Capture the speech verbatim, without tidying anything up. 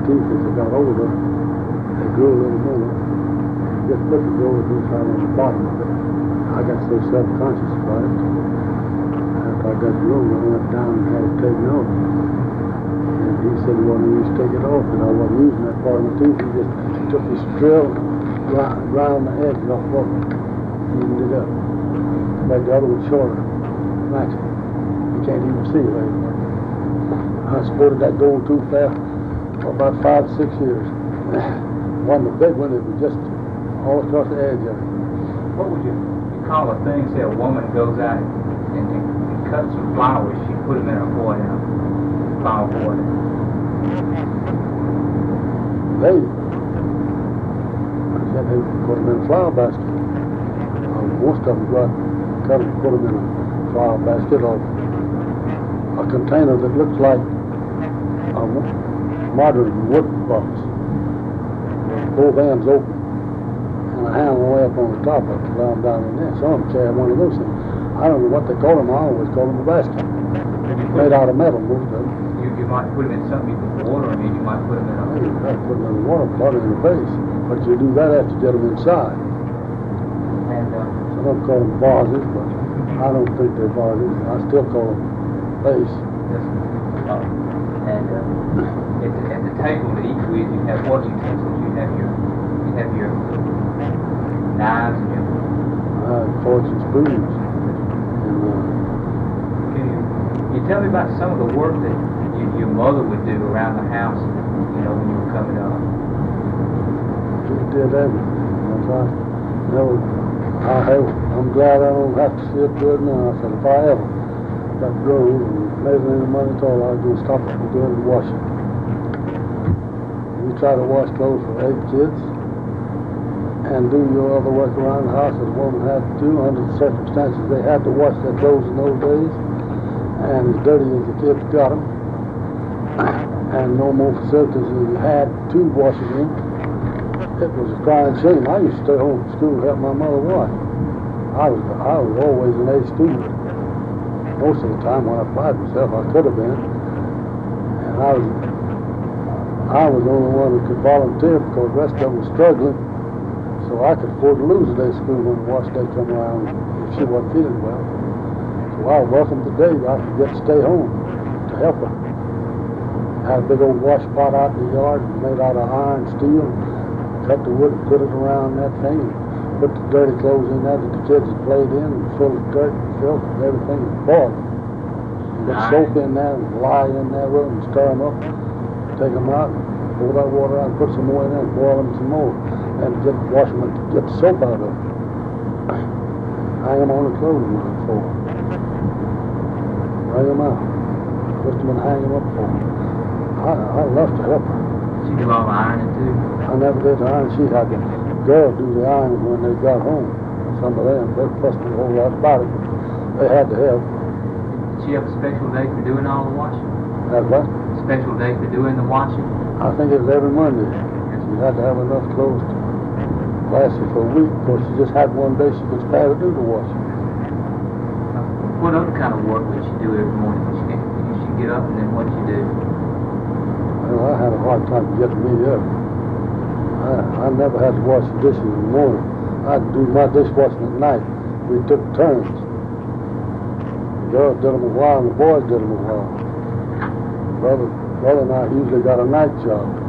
teeth as they got older. They grew a little more. Just put the gold tooth out on the bottom of it. I got so self-conscious about it. After I got grown, I went down and had it taken off. And he said he wanted me to take it off, and I wasn't using that part of my tooth. He just took his drill, ground the edge off of it, evened it up. Made the other one shorter, matching. You can't even see it anymore. I sported that gold tooth there for about five, six years. One, the big one, it was just all across the edge of it. What would you, you call a thing, say a woman goes out and, and, and cuts some flowers, she put them in a boy now. Flower boy. They, I said they put them in a flower basket. Uh, most of them got cut them, put them in a flower basket or a container that looks like a modern wood box. Both ends open and a handle way up on the top of it, down down in there. Some of them carry one of those things. I don't know what they call them. I always call them a basket. Made out of metal, most of them. You, you might put them in something you put water in, you might put them in a... You have to put them in the water, put them in the vase. But you do that after you get them inside. And, uh, Some of them call them vases, but I don't think they're vases. I still call them vase. Yes. Uh, and uh, at, the, at the table to eat with, you have what utensils? You have your, you have your knives and your... Uh, forks and spoons. And, uh, Can you, you tell me about some of the work that you, your mother would do around the house, you know, when you were coming up? She did everything. That's right. Never, I, I'm glad I don't have to see it good now. I said, if I ever got grown and made any money at all, I was going to stop doing the washing. We try to wash clothes for eight kids and do your other work around the house that a woman had to do under the circumstances. They had to wash their clothes in those days, and as dirty as the kids got them, and no more facilities as you had to wash them in. It was a crying shame. I used to stay home from school and help my mother wash. I was I was always an A student. Most of the time when I applied myself, I could have been. And I was I was the only one who could volunteer because the rest of them was struggling. So I could afford to lose a day of school when the wash day come around if she wasn't feeling well. So I welcomed the day I could get to stay home to help her. I had a big old wash pot out in the yard made out of iron steel. Cut the wood and put it around that thing and put the dirty clothes in there that the kids had played in and full of dirt and filth and everything and boil them. Put soap in there and lie in there with them and stir them up, take them out and pour that water out and put some more in there and boil them some more and get wash them and get the soap out of them. Hang them on the clothing line for them. Bring them out. Put them and hang them up for them. I, I love to help her. She do all the ironing too? I never did the iron. She had the girls do the ironing when they got home. Some of them, they fussed a whole lot about it, but they had to help. Did she have a special day for doing all the washing? Had what? A special day for doing the washing? I think it was every Monday. She had to have enough clothes to last her for a week. Of course, she just had one day she could spare to do the washing. What other kind of work would she do every morning? She, she get up and then what'd she do? Well, I had a hard time getting me up. I, I never had to wash the dishes in the morning. I'd do my dishwashing at night. We took turns. The girls did them a while and the boys did them a while. Brother, brother and I usually got a night job.